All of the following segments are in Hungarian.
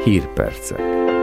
Hírpercek.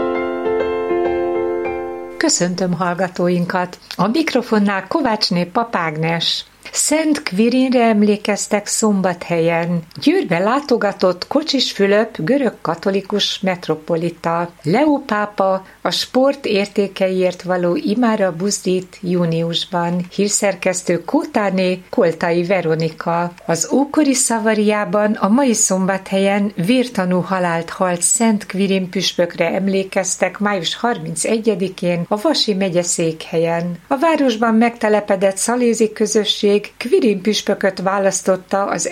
Köszöntöm hallgatóinkat! A mikrofonnál Kovácsné Pap Ágnes. Szent Quirinre emlékeztek Szombathelyen. Győrbe látogatott Kocsis Fülöp görög katolikus metropolita. Leó pápa a sport értékeiért való imára buzdít júniusban. Hírszerkesztő Kótáné Koltai Veronika. Az ókori Szavariában a mai Szombathelyen vértanú halált halt Szent Quirin püspökre emlékeztek május 31-én a Vasi megye székhelyen. A városban megtelepedett szalézi közösség Quirin püspököt választotta az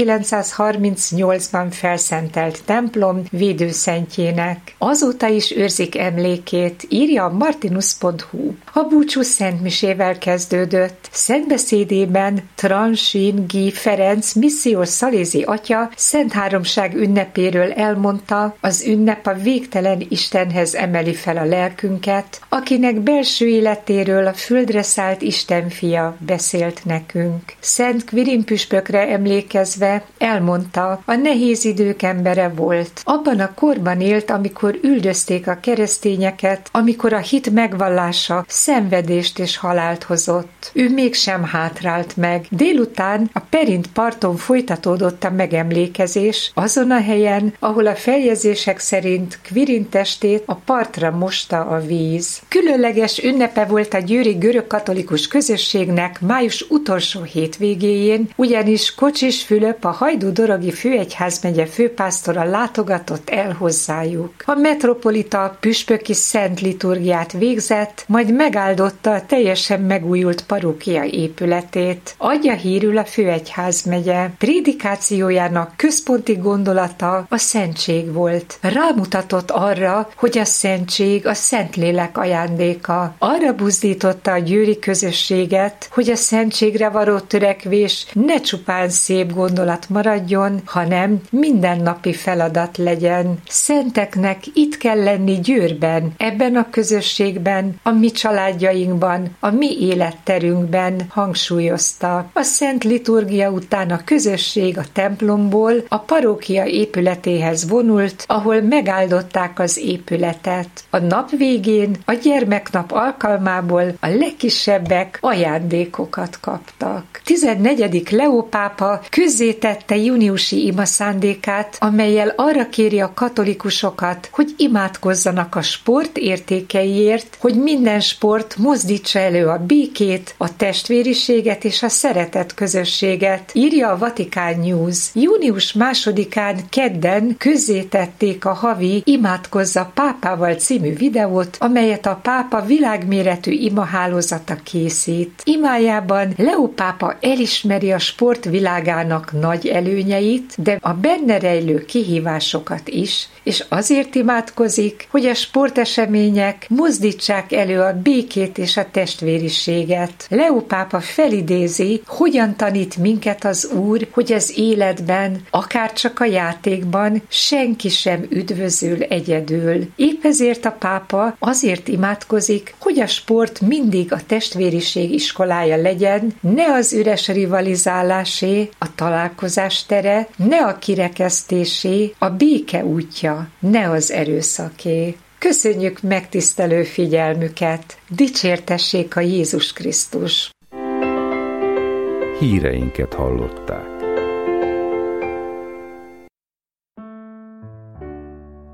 1938-ban felszentelt templom védőszentjének. Azóta is őrzik emlékét, írja a martinus.hu. A búcsú szentmisével kezdődött. Szentbeszédében Transin G. Ferenc missziós szalézi atya Szent Háromság ünnepéről elmondta, az ünnep a végtelen Istenhez emeli fel a lelkünket, akinek belső életéről a földre szállt Isten fia beszélt nekünk. Szent Quirin püspökre emlékezve elmondta, a nehéz idők embere volt. Abban a korban élt, amikor üldözték a keresztényeket, amikor a hit megvallása szenvedést és halált hozott. Ő mégsem hátrált meg. Délután a Perint parton folytatódott a megemlékezés, azon a helyen, ahol a feljegyzések szerint Quirin testét a partra mosta a víz. Különleges ünnepe volt a győri görög katolikus közösségnek május utolsó hétvégéjén, ugyanis Kocsis Fülöp, a Hajdú-Dorogi főegyházmegye főpásztora látogatott el hozzájuk. A metropolita püspöki szent liturgiát végzett, majd megáldotta a teljesen megújult parókia épületét. Adja hírül a főegyházmegye. Prédikációjának központi gondolata a szentség volt. Rámutatott arra, hogy a szentség a Szentlélek ajándéka. Arra buzdította a győri közösséget, hogy a szentségre való törekvés ne csupán szép gondolat maradjon, hanem mindennapi feladat legyen. Szenteknek itt kell lenni Győrben, ebben a közösségben, a mi családjainkban, a mi életterünkben, hangsúlyozta. A szent liturgia után a közösség a templomból a parókia épületéhez vonult, ahol megáldották az épületet. A nap végén a gyermeknap alkalmából a legkisebbek ajándékokat kaptak. 14. Leó pápa közzétette júniusi ima szándékát, amellyel arra kéri a katolikusokat, hogy imádkozzanak a sport értékeiért, hogy minden sport mozdítsa elő a békét, a testvériséget és a szeretet közösséget, írja a Vatikán News. Június 2-án kedden közzétették a havi Imádkozza pápával című videót, amelyet a pápa világméretű imahálózata készít. Imájában Leó pápa elismeri a sport világának nagy előnyeit, de a benne rejlő kihívásokat is, és azért imádkozik, hogy a sportesemények mozdítsák elő a békét és a testvériséget. Leó pápa felidézi, hogyan tanít minket az Úr, hogy az életben, akár csak a játékban senki sem üdvözül egyedül. Épp ezért a pápa azért imádkozik, hogy a sport mindig a testvériség iskolája legyen, ne az üres rivalizálásé, a találkozás tere, ne a kirekesztésé, a béke útja, ne az erőszaké. Köszönjük megtisztelő figyelmüket! Dicsértessék a Jézus Krisztus! Híreinket hallották.